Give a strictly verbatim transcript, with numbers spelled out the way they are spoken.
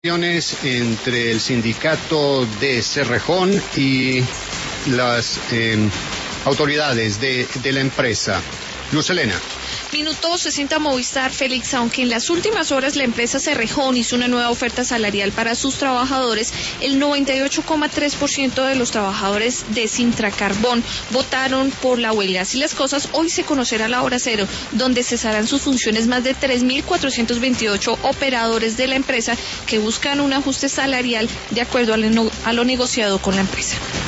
Entre el sindicato de Cerrejón y las eh, autoridades de, de la empresa. Luz Helena. Minuto sesenta Movistar, Félix, aunque en las últimas horas la empresa Cerrejón hizo una nueva oferta salarial para sus trabajadores, el noventa y ocho coma tres por ciento de los trabajadores de Sintracarbón votaron por la huelga. Así las cosas, hoy se conocerá la hora cero, donde cesarán sus funciones más de tres mil cuatrocientos veintiocho operadores de la empresa que buscan un ajuste salarial de acuerdo a lo negociado con la empresa.